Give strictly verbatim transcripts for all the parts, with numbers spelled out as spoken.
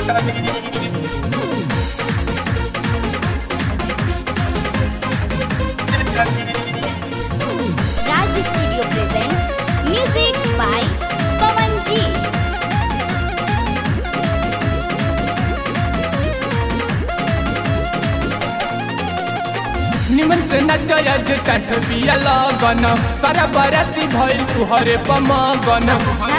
Raj Studio presents music by Pawan Ji. निमन से नचया जे काठ बिया लगन सारा बाराती भइल तुहरे पमगन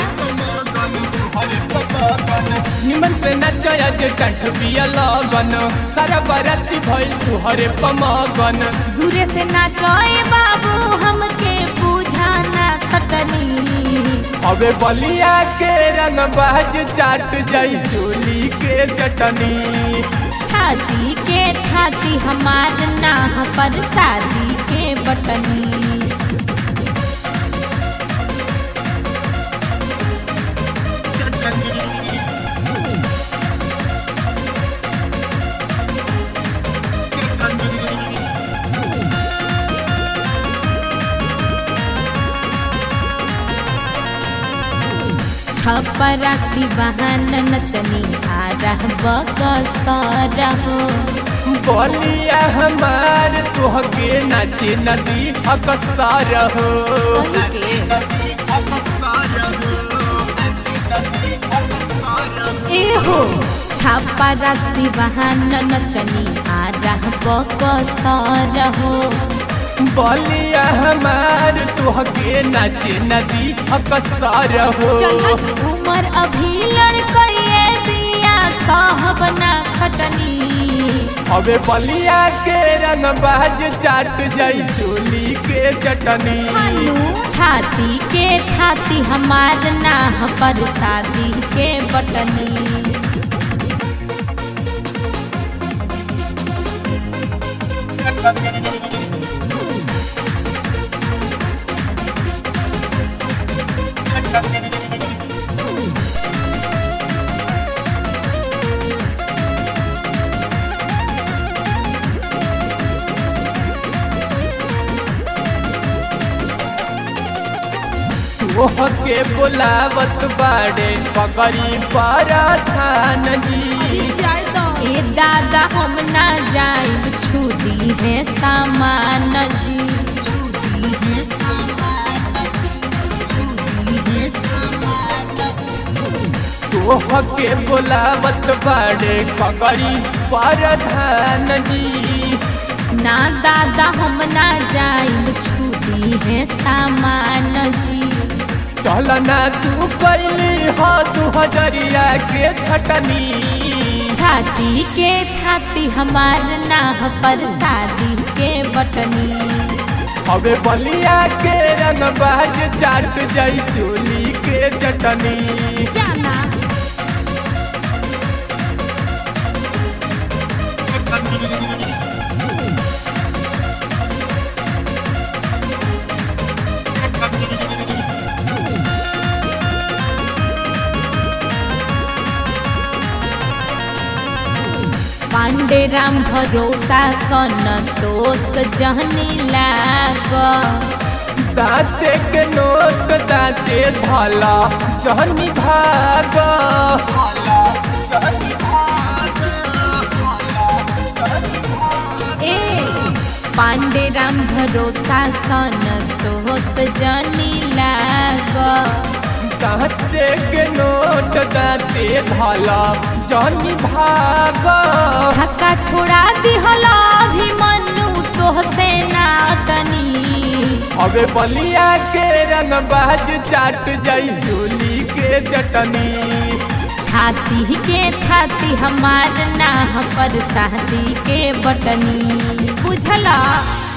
निमन से नचया जे काठ बिया लगन सारा बाराती भइल तुहरे पमगन दूरे से नाचोए बाबू हमके पूछाना सटनी अबे बलिया के रंग बाज चाट जाई चोली के चटनी छाती के थाती हमार नाह पर शादी के बटनी छपरासी बहन नचनी आ रह बकसर हो बलिया हमार तुहके नाचे नदी अकसर हो ए हो छपरासी बहन नचनी आ रह बकसर हो बलिया हमार तुहके नाचे नदी अकसर हो उमर अभी लड़कइए बिया साहब ना खटनी अबे बलिया के रंग बाज चाट जाई चोली के चटनी छाती के थाती हमार नाह पर शादी के बटनी तोहके बुलावत बाड़े पकड़ी पराधान जी ए दादा हम ना जाइब छुदी है सामान जी छुदी है सामान छुदी है सामान तोहके बुलावत बाड़े पकड़ी पराधान जी ना दादा हम ना जाइब छुदी है सामान जी चलना तू कैली हो तू हजरिया के छटनी छाती के थाती हमार नाह पर शादी के बटनी अबे बलिया के रंग बाज चाट जाई चोली के चटनी जाना पांडे राम भरोसा सन दोष जहनी लाग दाते के नोट दाते धाला जहनी भाग ए पांडे राम भरोसा सन दोष जहनी लाग दाते के नोट दाते धाला जहनी भाग छक्का छोड़ा दिहला भी मनु तोहसे नाटनी अबे बलिया के रंग बाज चाट जाई चोली के चटनी छाती के थाती हमार नाह पर शादी के बटनी बुझला।